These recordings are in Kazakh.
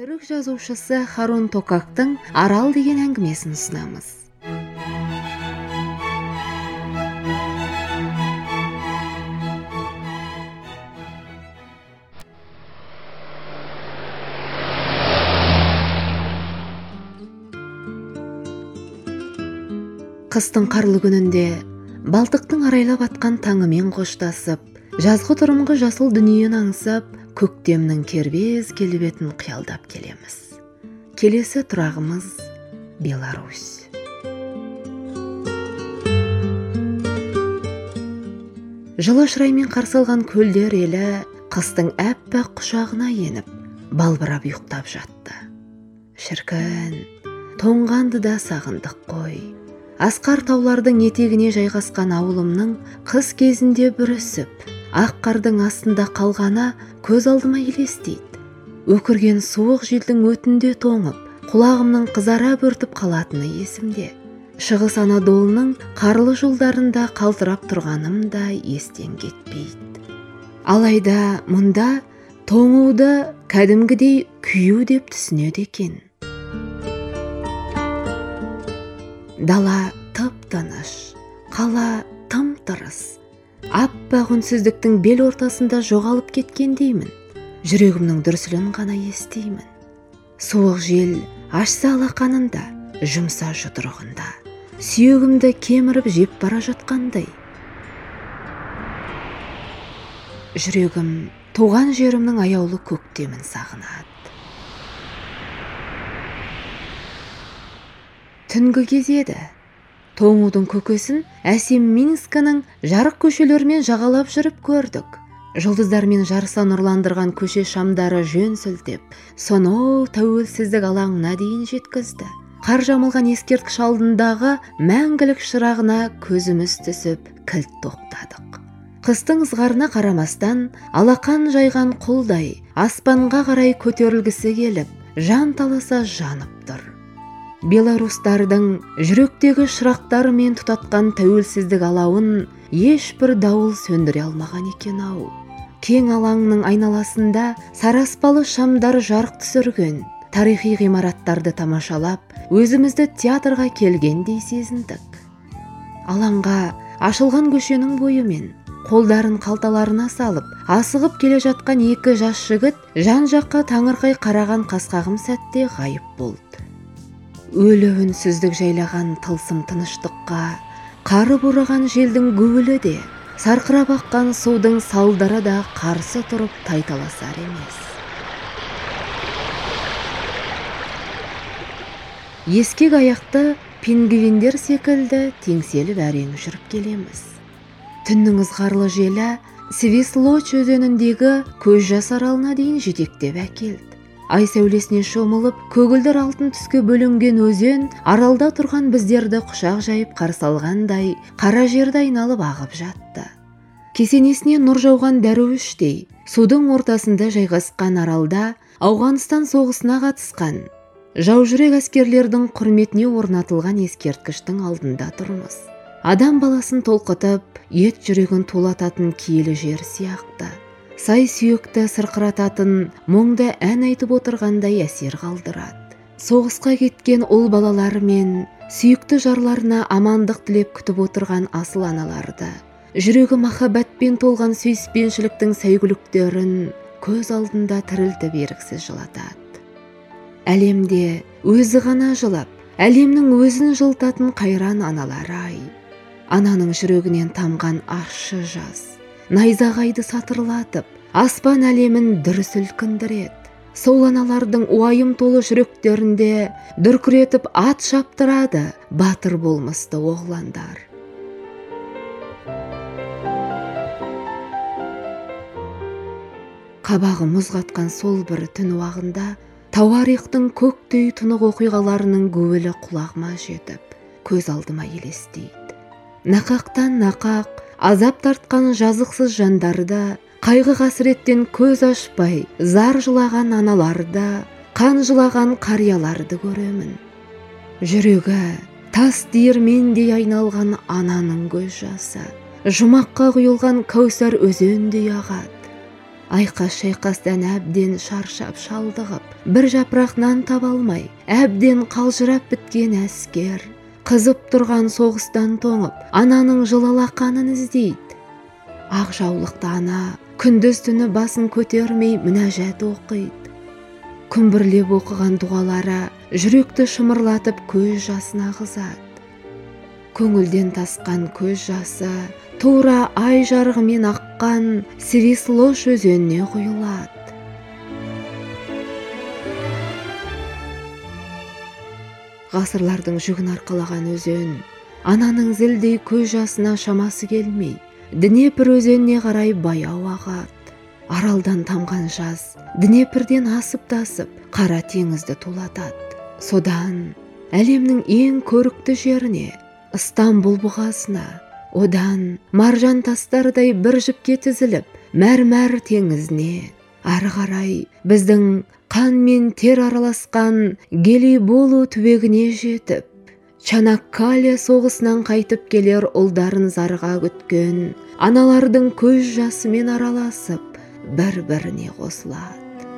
Түрік жазушысы Харун Токактың «Арал» деген әңгімесін ұсынамыз. Қыстың қарлы күнінде Балтықтың арайлап атқан таңымен қоштасып, жазғы тұрымғы жасыл дүниені аңсап, көктемнің кербез келбетін қиялдап келеміз. Келесі тұрағымыз Беларусь. Жылы шыраймен қарсы алған көлдер елі қыстың әппақ құшағына еніп, балбырап ұйықтап жатты. Шіркін, тоңғанды да сағындық қой. Асқар таулардың етегіне жайғасқан ауылымның қыс кезінде бүрісіп, ақ қардың астында қалғана көз алдыма елестейді. Өкірген суық желдің өтінде тоңып, құлағымның қызара бөртіп қалатыны есімде. Шығыс Анадолының қарлы жолдарында қалтырап тұрғаным да естен кетпейді. Алайда мұнда тоңуды кәдімгідей күю деп түсінеді екен. Дала тып-тыныш, қала тым-тырыс. Аппақ үнсіздіктің бел ортасында жоғалып кеткендеймін. Жүрегімнің дүрсілін ғана естеймін. Суық жел ашса алақанында, жұмса жұдырығында. Сүйегімді кеміріп жеп бара жатқандай. Жүрегім туған жерімнің аяулы көктемін сағынады. Түнгі кезеді. Тоңудың көкесін әсем Минскінің жарық көшелерімен жағалап жүріп көрдік. Жұлдыздармен жарыса нұрландырған көше шамдары жөн сілтеп, сонау тәуелсіздік алаңына дейін жеткізді. Қар жамылған ескерткіш алдындағы мәңгілік шырағына көзіміз түсіп, кілт тоқтадық. Қыстың ызғарына қарамастан, алақан жайған құлдай аспанға қарай көтерілгісі келіп, жан таласа жанып тұр. Беларустардың жүректегі шырақтарымен тұтатқан тәуелсіздік алауын ешбір дауыл сөндіре алмаған екен-ау. Кең алаңның айналасында сараспалы шамдар жарық түсірген, тарихи ғимараттарды тамашалап, өзімізді театрға келгендей сезіндік. Алаңға ашылған көшенің бойымен, қолдарын қалталарына салып, асығып келе жатқан екі жас жігіт жан-жаққа таңырқай қараған қасқағым сәтте ғайып болды. Өлі үнсіздік жайлаған тылсым тыныштыққа, қары бураған желдің гуілі де, сарқырап аққан судың салдары да қарсы тұрып тайталасар емес. Ескек аяқты пингвиндер секілді теңселіп әрең жүріп келеміз. Түннің ызғарлы желі Свислоч өзеніндегі көз жас аралына дейін жетектеп әкелді. Ай сәулесіне шомылып, көгілдір алтын түске бөлінген өзен аралда тұрған біздерді құшақ жайып қарсы алғандай, қара жерді айналып ағып жатты. Кесенесіне нұр жауған дәруіштей, судың ортасында жайғасқан аралда Ауғанстан соғысына қатысқан жаужүрек әскерлердің құрметіне орнатылған ескерткіштің алдында тұрмыз. Адам баласын толқытып, ет жүрегін тулататын киелі жер сияқты. Сай сүйекті сырқырататын мұңды ән айтып отырғандай әсер қалдырады. Соғысқа кеткен ұл балалары мен сүйікті жарларына амандық тілеп күтіп отырған асыл аналарды, жүрегі махаббатпен толған сүйіспеншіліктің сәйгүліктерін көз алдында тірілтіп еріксіз жылатады. Әлемде өзі ғана жылап, әлемнің өзін жылтатын қайран аналар-ай. Ананың жүрегінен тамған ащы жас найзағайды сатырлатып, аспан әлемін дүрсіл кіндіреді. Сол аналардың уайым толы жүректерінде дүркіретіп ат шаптырады батыр болмысты оғландар. Қабағы мұз қатқан сол бір түн уағында тауарихтың көктей тұнық оқиғаларының гуілі құлағыма жетіп, көз алдыма елестейді. Нақақтан нақақ, азап тартқан жазықсыз жандарды, қайғы қасіреттен көз ашпай, зар жылаған аналарды, қан жылаған қарияларды көремін. Жүрегі тас диірмендей айналған ананың көз жасы, жұмаққа құйылған кәусар өзендей ағады. Айқас-шайқастан әбден шаршап шалдығып, бір жапырақ нан таба алмай, әбден қалжырап біткен әскер, қызып тұрған соғыстан тоңып, ананың жылы алақанын іздейді. Ақ жаулықты ана күндіз түні басын көтермей мінәжат оқиды. Күмбірлеп оқыған дұғалары жүректі шымырлатып көз жасын ағызады. Көңілден тасқан көз жасы тура ай жарығымен аққан Свислош өзеніне құйылады. Ғасырлардың жүгін арқалаған өзен, ананың зілдей көз жасына шамасы келмей, Днепр өзеніне қарай баяу ағады. Аралдан тамған жаз Днепрден асып-тасып қара теңізді тулатады. Содан әлемнің ең көрікті жеріне, Ыстамбұл бұғасына, одан маржан тастардай бір жіпке тізіліп, мәрмәр теңізіне, ары қарай біздің қан мен тер араласқан Гелиболу түбегіне жетіп, Чанаккале соғысынан қайтып келер ұлдарын зарға күткен аналардың көз жасымен араласып, бір-біріне қосылады.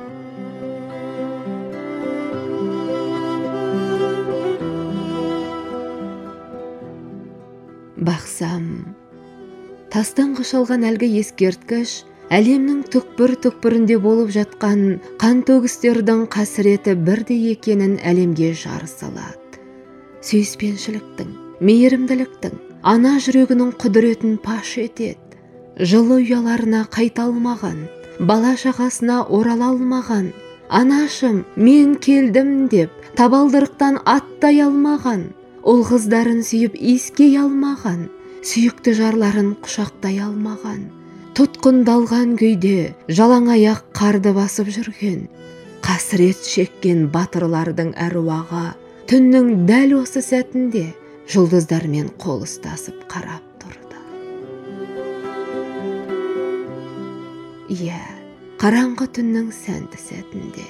Бақсам, тастан қашалған әлгі ескерткіш әлемнің түкпір-түкпірінде болып жатқан қан төгістердің қасіреті бірдей екенін әлемге жар салады. Сүйіспеншіліктің, мейірімділіктің, ана жүрегінің құдіретін паш етеді. Жылы ұяларына қайта алмаған, бала шағасына орала алмаған, анашым, мен келдім деп табалдырықтан аттай алмаған, ұл қыздарын сүйіп иіскей алмаған, сүйікті жарларын құшақтай алмаған, тұтқындалған күйде жалаң аяқ қарды басып жүрген, қасірет шеккен батырлардың әруағы түннің дәл осы сәтінде жұлдыздармен қол ұстасып қарап тұрды. Иә, қараңғы түннің сәнді сәтінде.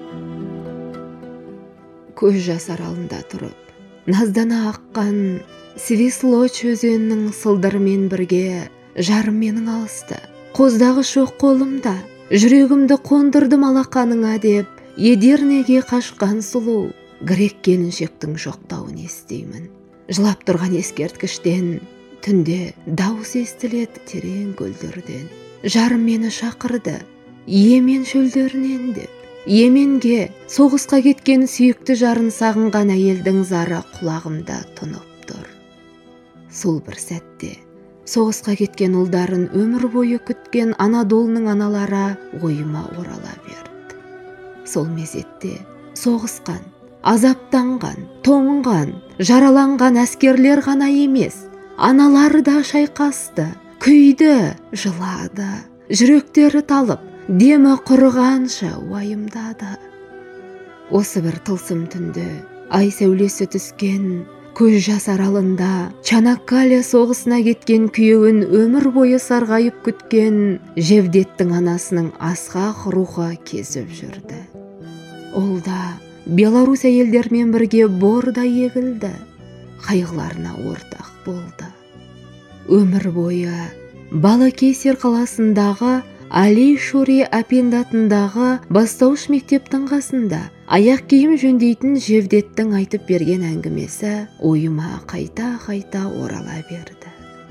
Көз жас аралында тұрып, наздана аққан Свислоч өзенінің сылдырымен бірге жарым менің алысты. Қоздағы шоқ қолымда, жүрегімді қондырдым алақаныңа деп, Едернеге қашқан сұлу грек келіншектің жоқтауын естеймін. Жылап тұрған ескерткіштен түнде дауыс естіледі терең көлдерден. Жарым мені шақырды, Йемен шөлдерінен деп. Йеменге соғысқа кеткен сүйікті жарын сағынған әйелдің зары құлағымда тұнып тұр. Сол бір сәтте соғысқа кеткен ұлдарын өмір бойы күткен Анадолының аналары ойыма орала берді. Сол мезетте соғысқан, азаптанған, тоңған, жараланған әскерлер ғана емес, аналары да шайқасты, күйді, жылады, жүректері талып, демі құрығанша уайымдады. Осы бір тылсым түнді ай сәулесі түскен көз жас аралында Чанаккале соғысына кеткен күйеуін өмір бойы сарғайып күткен Жевдеттің анасының асқақ рухы кезіп жүрді. Ол да Беларусь әйелдермен бірге борда егілді, қайғыларына ортақ болды. Өмір бойы Балакесер қаласындағы Али Шури аппендатындағы бастауыш мектептің қасында аяқ киім жөндейтін Жевдеттің айтып берген әңгімесі ойыма қайта-қайта орала берді.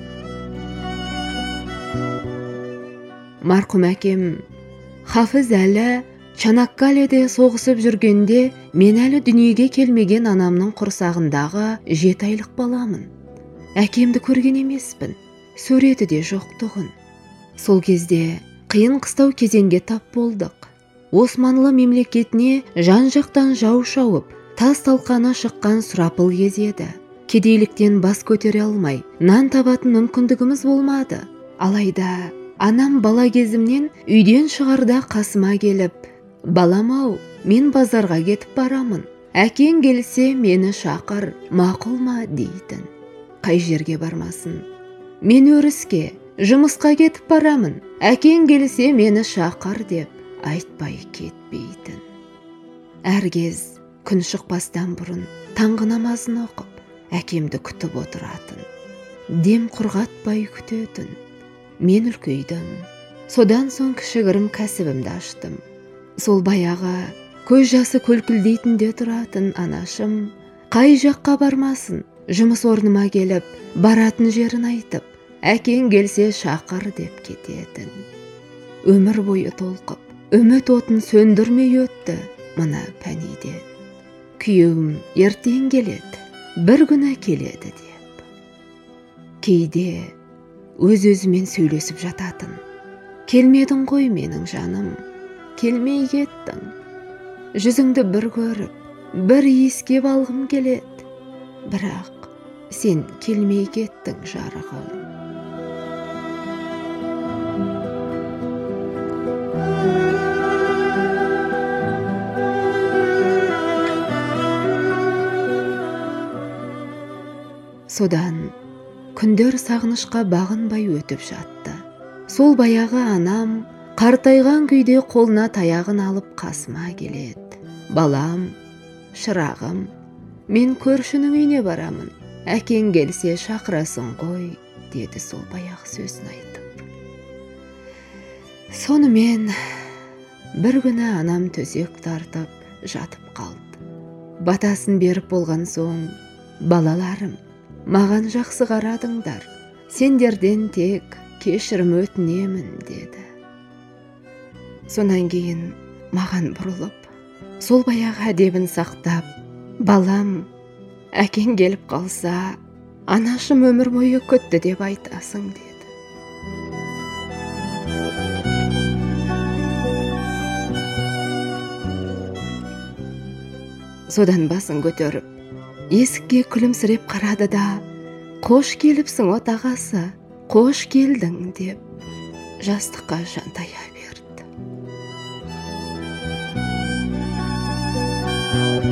Марқұм әкем Хафыз әлі Чанаккаледе соғысып жүргенде мен әлі дүниеге келмеген анамның құрсағындағы 7 айлық баламын. Әкемді көрген емеспін, суреті де жоқтығын. Сол кезде қиын қыстау кезеңге тап болдық. Османлы мемлекетіне жан-жақтан жау шауып, тас талқаны шыққан сұрапыл кез еді. Кедейліктен бас көтере алмай, нан табатын мүмкіндігіміз болмады. Алайда анам бала кезімнен үйден шығарда қасыма келіп, «Балам-ау, мен базарға кетіп барамын. Әкең келсе мені шақыр, мақұл ма?» дейтін. Қай жерге бармасын. «Мен өріске, жұмысқа кетіп барамын. Әкең келсе мені шақыр» деп айтпай кетпейтін. Әркез күн шықпастан бұрын таңғы намазын оқып, әкемді күтіп отыратын. Дем құрғатпай күтетін. Мен үлкейдім. Содан соң кішігірім кәсібімді аштым. Сол баяғы көз жасы көлкілдейтінде тұратын анашым қай жаққа бармасын, жұмыс орныма келіп, баратын жерін айтып, әкең келсе шақыр деп кететін. Өмір бойы толқып, үміт отын сөндірмей өтті мына пәниден. Күйеуім ертең келеді, бір күні келеді деп. Кейде өз-өзімен сөйлесіп жататын. Келмедің ғой менің жаным, келмей кеттің. Жүзіңді бір көріп, бір иіскеп алғым келеді. Бірақ сен келмей кеттің жарығым. Содан күндер сағынышқа бағынбай өтіп жатты. Сол баяғы анам қартайған күйде қолына таяғын алып қасыма келеді. Балам, шырағым, мен көршінің үйіне барамын. Әкең келсе шақырасың ғой, деді сол баяғы сөзін айтып. Сонымен бір күні анам төсек тартып жатып қалды. Батасын беріп болған соң, балаларым, маған жақсы қарадыңдар, сендерден тек кешірім өтінемін, деді. Сонан кейін маған бұрылып, сол баяғы әдебін сақтап, балам, әкең келіп қалса, анашым өмір бойы күтті деп айтасың, деді. Содан басын көтеріп, есікке күлімсіреп қарады да, қош келіпсің отағасы, қош келдің деп жастыққа жантая берді.